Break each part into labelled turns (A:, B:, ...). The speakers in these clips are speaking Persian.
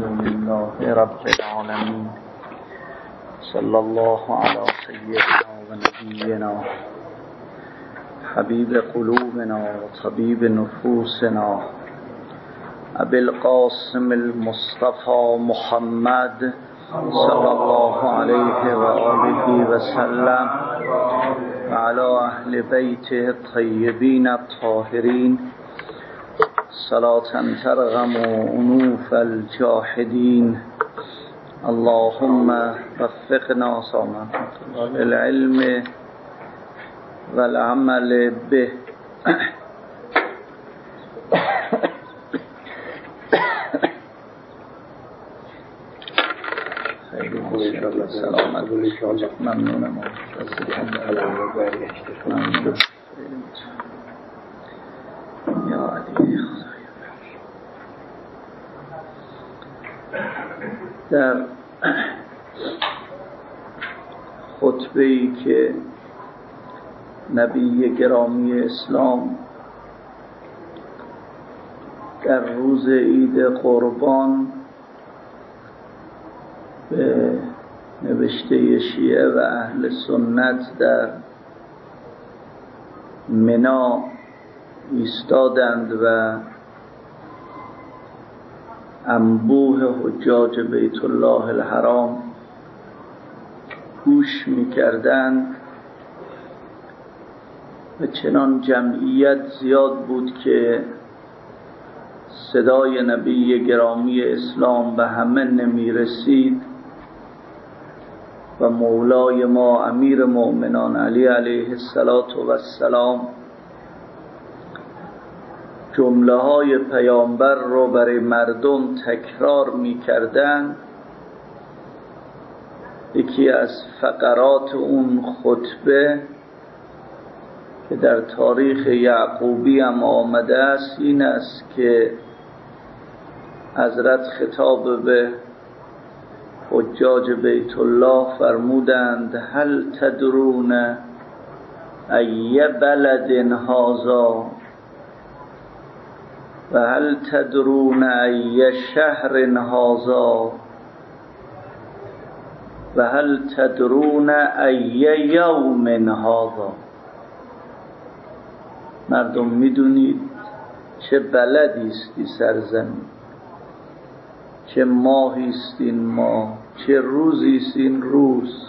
A: لله رب العالمين صلى الله على سيدنا ونبينا حبيب قلوبنا وطبيب نفوسنا أبي القاسم المصطفى محمد صلى الله عليه وآله وسلم وعلى أهل بيته الطيبين الطاهرين صلاة ترغم أنوف الجاحدين اللهم وفقنا بالعلم والعمل به سلامت ممنونم یا علی در خطبه‌ای که نبی گرامی اسلام در روز عید قربان به نوشته شیعه و اهل سنت در منی ایستادند و انبوه حجاج بیت الله الحرام گوش می‌کردند و چنان جمعیت زیاد بود که صدای نبی گرامی اسلام به همه نمی‌رسید و مولای ما امیر مؤمنان علی علیه السلام جمله های پیامبر رو برای مردم تکرار می کردن. یکی از فقرات اون خطبه که در تاریخ یعقوبی هم آمده است این است که حضرت خطاب به حجاج بیت الله فرمودند هل تدرون ای بلد هذا و هل تدرون ای شهر هذا و هل تدرون ای یوم هذا. مردم میدونید چه بلدی استی سرزمین، چه ماهی است این ماه، چه روزی است این روز.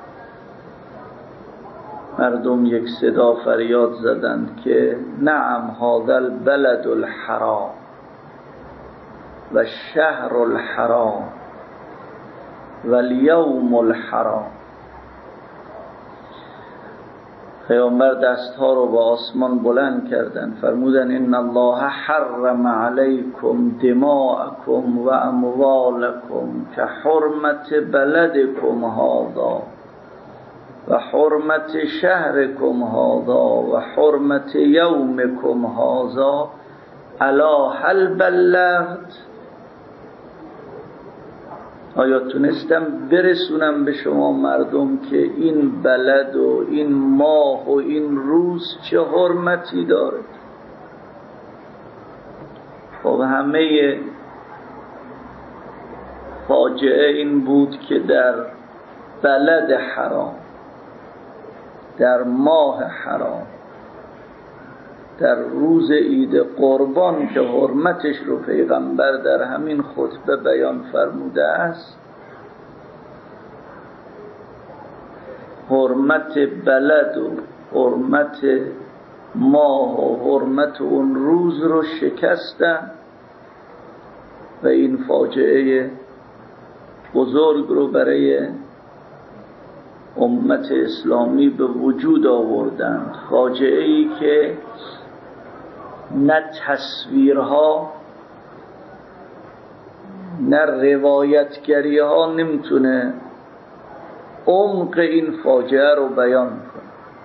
A: مردم یک صدا فریاد زدند که نعم هذا البلد الحرام و شهر الحرام و الیوم الحرام. پیامبر دستها رو به آسمان بلند کردند، فرمودند ان الله حرم علیکم دماءکم و اموالکم که حرمت بلدکم هذا و حرمت شهرکم هذا و حرمت یومکم هذا الا هل بلغت. آیا تونستم برسونم به شما مردم که این بلد و این ماه و این روز چه حرمتی داره؟ خب همه فاجعه این بود که در بلد حرام، در ماه حرام، در روز عید قربان که حرمتش رو پیغمبر در همین خطبه بیان فرموده است، حرمت بلد و حرمت ماه و حرمت اون روز رو شکستن و این فاجعه بزرگ رو برای امت اسلامی به وجود آوردند. فاجعه ای که نه تصویرها نه روایتگری ها نمیتونه عمق این فاجعه رو بیان کنه،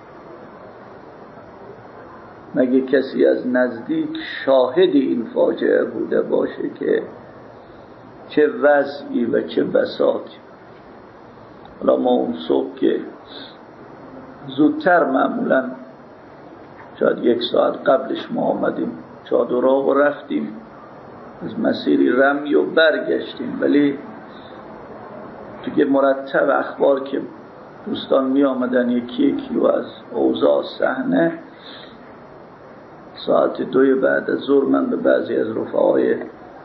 A: مگه کسی از نزدیک شاهد این فاجعه بوده باشه که چه وضعی و چه بساطی. حالا ما اون صبح که زودتر معمولا شاید 1 ساعت قبلش ما آمدیم چادرها و رفتیم از مسیری رمی و برگشتیم، ولی دیگه مرتب اخبار که دوستان می آمدن یکی یکی و از اوضاع صحنه، ساعت 2 بعد از ظهر من به بعضی از رفقای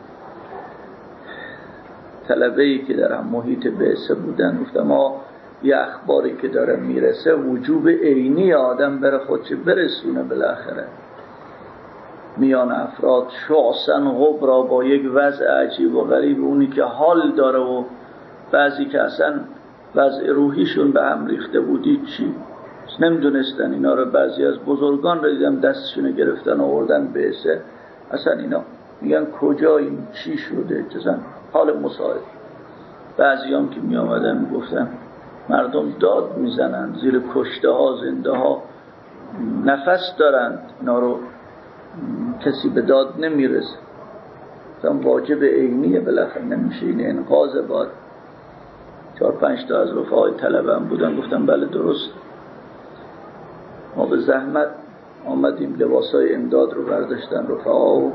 A: طلبه‌ای که در هم محیط بعثه بودن گفتم یه اخباری که داره میرسه وجوب عینی آدم بره خودش برسونه بالاخره. میان افراد شعثن غبرا با یک وضع عجیب و غریب، اونی که حال داره و بعضی که اصلا وضع روحیشون به هم ریخته بودی چی نمیدونستن اینا رو. بعضی از بزرگان رو دیدم دستشون گرفتن آوردن بعثه، اصلا اینا میگن کجاییم چی شده چزن حال مساعد. بعضی هم که می آمدن میگفتن مردم داد میزنن زیر کشته ها زنده ها نفس دارند، اینا رو کسی به داد نمیرسه. واجب عینیه بالاخره، نمیشه این انقاذ. باد 4-5 تا از رفقای طلبم بودن گفتم بله درست، ما به زحمت آمدیم لباسای امداد رو برداشتن رفقا و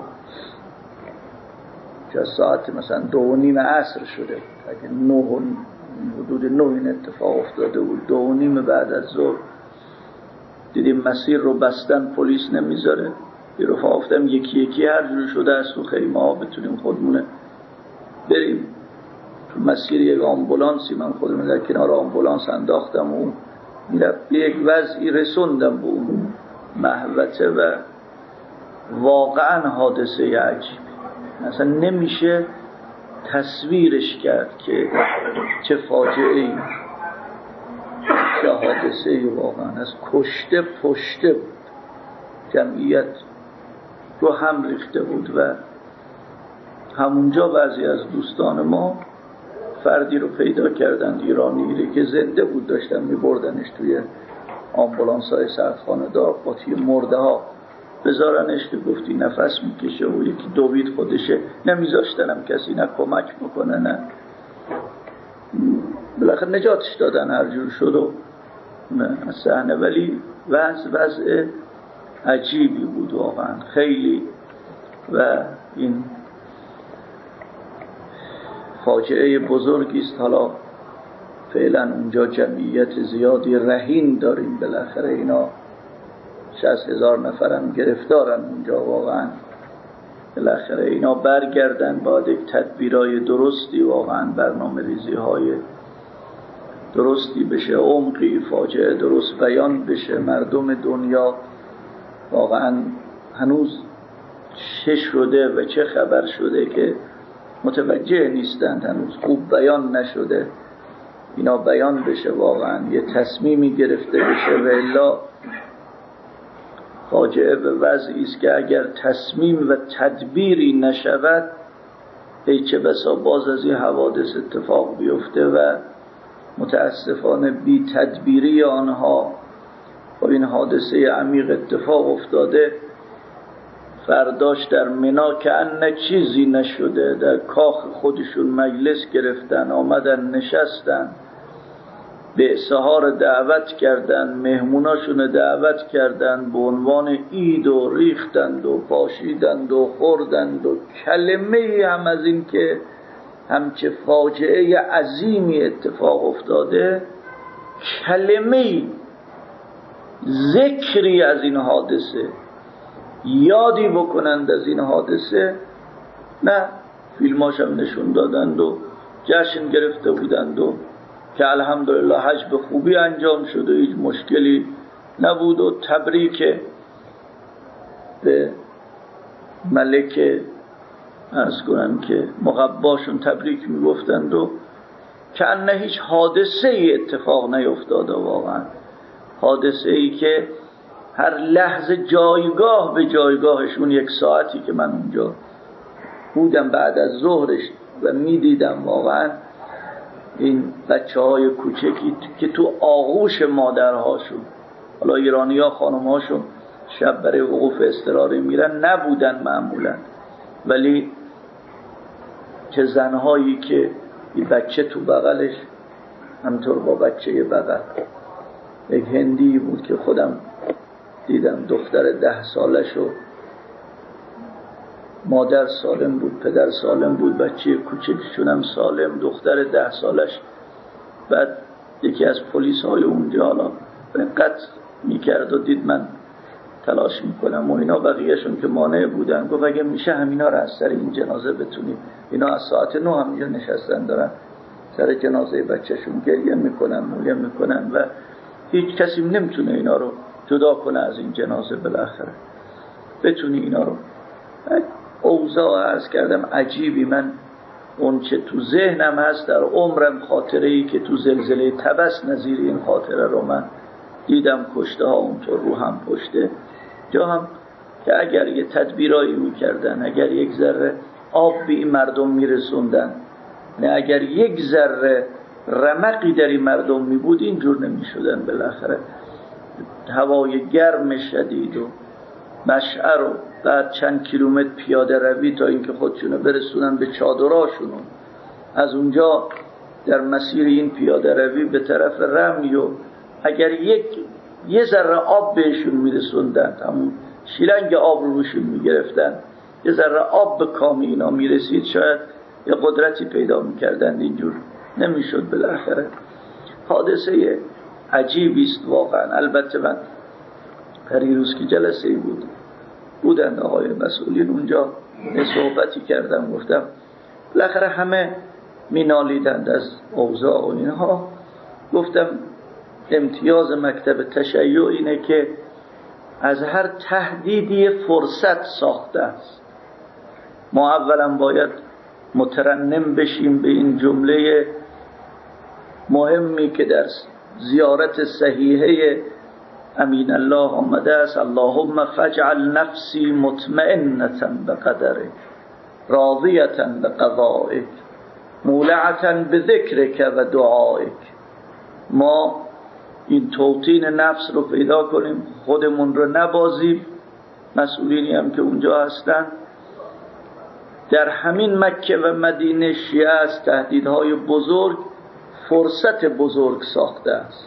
A: که از ساعت مثلا 2:30 عصر شده، اگه 9 حدود 9 این اتفاق افتاده بود. 2:30 بعد از ظهر دیدیم مسیر رو بستن، پلیس نمیذاره. یه رفقا گفتم یکی یکی هر جور شده از تو خیمه ها بتونیم خودمونه بریم تو مسیر یک آمبولانسی. من خودم در کنار آمبولانس انداختم و به یک وضعی رسوندم به اون محوطه و واقعا حادثه عجیبی اصلا نمیشه تصویرش کرد که چه فاجعه ای، چه حادثه ای. واقعا از کشته پشته بود، جمعیت رو هم ریخته بود و همونجا بعضی از دوستان ما فردی رو پیدا کردند ایرانی که زنده بود، داشتن میبردنش توی آمبولانس های سردخانه دار قاطی مرده ها بذارنش که گفتی نفس میکشه و یکی دوید خودشه، نمیذاشتنم کسی نه کمک بکنه نه بالاخره نجاتش دادن هر جور شد و از صحنه. ولی وضع عجیبی بود واقعا خیلی و این فاجعه بزرگی است. حالا فعلا اونجا جمعیت زیادی رهین داریم، بالاخره اینا 60,000 نفرم گرفتارن اونجا. واقعا بالاخره اینا برگردن با یک تدبیرای درستی، واقعا برنامه ریزی های درستی بشه، عمقی فاجعه درست بیان بشه. مردم دنیا واقعا هنوز چه شده و چه خبر شده که متوجه نیستند، هنوز خوب بیان نشده. اینا بیان بشه، واقعا یه تصمیمی گرفته بشه و الا فاجعه به وضعی است که اگر تصمیم و تدبیری نشود ای چه بسا باز از این حوادث اتفاق بیفته و متاسفانه بی تدبیری آنها با این حادثه عمیق اتفاق افتاده. فرداش در منا که ان چیزی نشده، در کاخ خودشون مجلس گرفتن، آمدن نشستن، به سحار دعوت کردن، مهموناشون دعوت کردن، به عنوان عید و ریختند و پاشیدند و خوردند و کلمه هم از این که همچه فاجعه عظیمی اتفاق افتاده، کلمه ذکری از این حادثه، یادی بکنند از این حادثه نه. فیلماش هم نشون دادند و جشن گرفته بودند و که الحمدلله حج به خوبی انجام شد و هیچ مشکلی نبود و تبریک به ملک عرض کنم که مقباشون تبریک میگفتند و که انه هیچ حادثه ای اتفاق نیفتاده. واقعا حادثه ای که هر لحظه جایگاه به جایگاهشون، 1 ساعتی که من اونجا بودم بعد از ظهرش و میدیدم واقعا این بچه‌های کوچکی که تو آغوش مادرهاشون، حالا ایرانی‌ها خانم‌هاشون شب برای وقوف اضطراری میرن نبودن معمولا، ولی چه زنهایی که این بچه تو بغلش، همطور با بچه بغل. یک هندی بود که خودم دیدم، دختر 10 سالشو مادر سالم بود، پدر سالم بود، بچه کوچکشونم سالم، دختر 10 سالش. بعد یکی از پلیس های اونجا حالا قطع میکرد و دید من تلاش میکنم و اینا، بقیهشون که مانع بودن گفت اگه میشه همینا رو از سر این جنازه بتونیم. اینا از ساعت 9 همینجا نشستن دارن سر جنازه بچهشون گریه میکنن، مویه میکنن و هیچ کسی نمیتونه اینا رو جدا کنه از این جنازه. بالاخره بتونی اینا رو. اوضاع عرض کردم عجیبی. من اون چه تو ذهنم هست در عمرم، خاطره‌ای که تو زلزله طبس نظیر این خاطره رو من دیدم. کشته ها اونطور رو هم پشته جا هم که اگر یه تدبیرایی میکردن، اگر یک ذره آب به این مردم میرسوندن، نه اگر یک ذره رمقی در این مردم میبود اینجور نمیشدن. بالاخره هوای گرم شدید و مشعر و بعد چند کیلومتر پیاده روی تا اینکه خودشونو برسونن به چادراشون. از اونجا در مسیر این پیاده روی به طرف رمی و اگر یه ذره آب بهشون میرسوندن، همون شیلنگ آب رو روشون میگرفتن، یه ذره آب به کام اینا میرسید، شاید یه قدرتی پیدا میکردن. اینجور نمیشد. بالاخره حادثه عجیبی است واقعا. البته من پریروز که جلسه بودن آقای مسئولین اونجا صحبتی کردم، گفتم بالاخره همه مینالیدند از اوضاع و اینها. گفتم امتیاز مکتب تشیع اینه که از هر تهدیدی فرصت ساخته است. ما اولا باید مترنم بشیم به این جمله مهمی که در زیارت صحیحه امین الله آمده است: اللهم فاجعل نفسی مطمئنة بقدرک راضیة بقضائک مولعة بذکرک و دعائک. ما این توطین نفس رو پیدا کنیم، خودمون رو نبازیم. مسئولینی هم که اونجا هستن در همین مکه و مدینه شیعه از تهدیدهای بزرگ فرصت بزرگ ساخته است.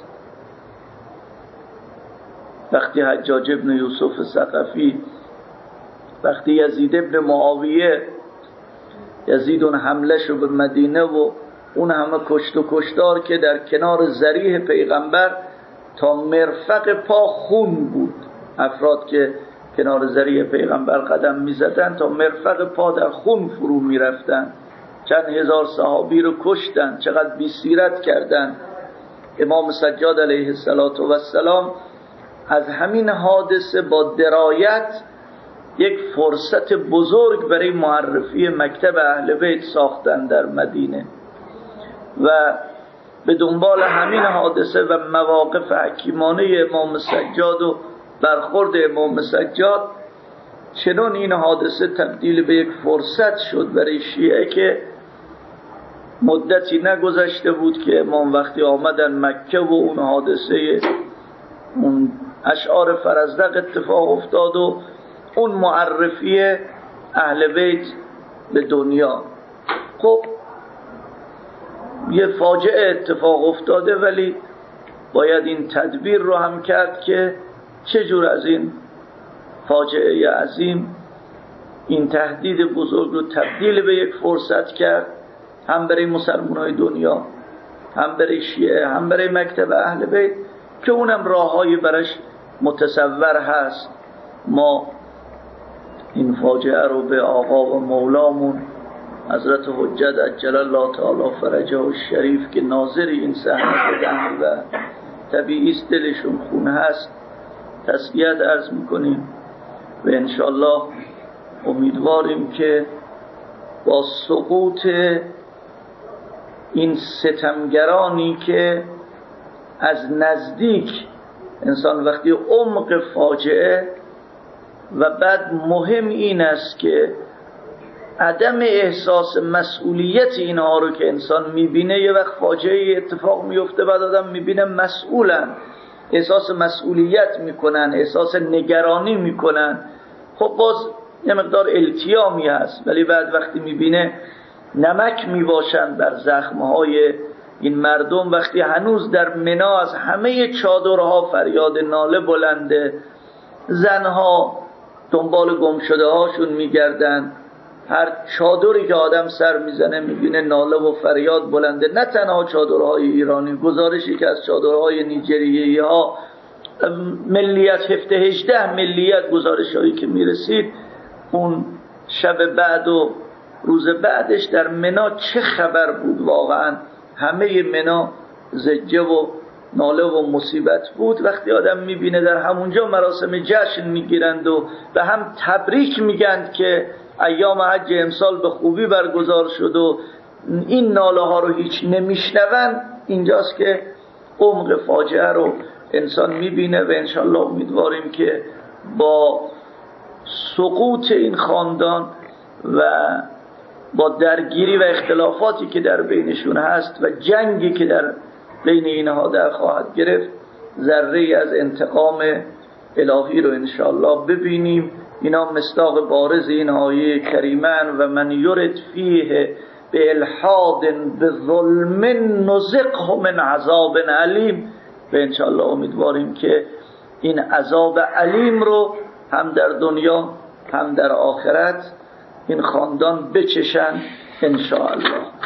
A: وقتی حجاج ابن یوسف ثقفی، وقتی یزید ابن معاویه، یزید اون حمله شو به مدینه و اون همه کشت و کشتار که در کنار ذریح پیغمبر تا مرفق پا خون بود، افراد که کنار ذریح پیغمبر قدم می زدن تا مرفق پا در خون فرو می رفتن، چند هزار صحابی رو کشتن، چقدر بی سیرت کردن. امام سجاد علیه السلام از همین حادثه با درایت یک فرصت بزرگ برای معرفی مکتب اهل بیت ساختن در مدینه و به دنبال همین حادثه و مواقف حکیمانه امام سجاد و برخورد امام سجاد چنان این حادثه تبدیل به یک فرصت شد برای شیعه که مدتی نگذشته بود که امام وقتی آمدن مکه و اون حادثه اون اشعار فرزدق اتفاق افتاد و اون معرفی اهل بیت به دنیا. خب یه فاجعه اتفاق افتاده، ولی باید این تدبیر رو هم کرد که چجور از این فاجعه عظیم این تهدید بزرگ رو تبدیل به یک فرصت کرد، هم برای مسلمانای دنیا، هم برای شیعه، هم برای مکتب اهل بیت، که اونم راههایی برش متصور هست. ما این فاجعه رو به آقا و مولامون حضرت حجت عجل الله تعالی فرجه الشریف که ناظر این صحنه بودن و طبیعی است دلشون خون هست تسلیت عرض میکنیم و انشالله امیدواریم که با سقوط این ستمگرانی که از نزدیک انسان وقتی عمق فاجعه و بعد مهم این است که عدم احساس مسئولیت اینها رو که انسان میبینه، یه وقت فاجعه اتفاق میفته بعد آدم میبینه مسئولن، احساس مسئولیت میکنن، احساس نگرانی میکنن، خب باز یه مقدار التیامی هست، ولی بعد وقتی میبینه نمک میباشن بر زخمهای این مردم، وقتی هنوز در منا از همه چادرها فریاد ناله بلنده، زنها دنبال گمشده هاشون میگردن، هر چادری که آدم سر میزنه میبینه ناله و فریاد بلنده. نه تنها چادرهای ایرانی، گزارشی که از چادرهای نیجریه‌ای ها ملیت 17-18 ملیت گزارش هایی که میرسید اون شب بعد و روز بعدش در منا چه خبر بود. واقعا همه منا زجه و ناله و مصیبت بود. وقتی آدم میبینه در همونجا مراسم جشن میگیرند و به هم تبریک میگند که ایام حج امسال به خوبی برگزار شد و این ناله ها رو هیچ نمیشنون، اینجاست که عمق فاجعه رو انسان میبینه. و انشالله امیدواریم که با سقوط این خاندان و با درگیری و اختلافاتی که در بینشون هست و جنگی که در بین اینها در خواهد گرفت، ذره از انتقام الهی رو انشاءالله ببینیم. اینا مصداق بارز این آیه کریمن و من یرد فیه به الحاد به ظلم نزقه من عذاب علیم. و انشاءالله امیدواریم که این عذاب علیم رو هم در دنیا هم در آخرت این خاندان بچشن انشاءالله.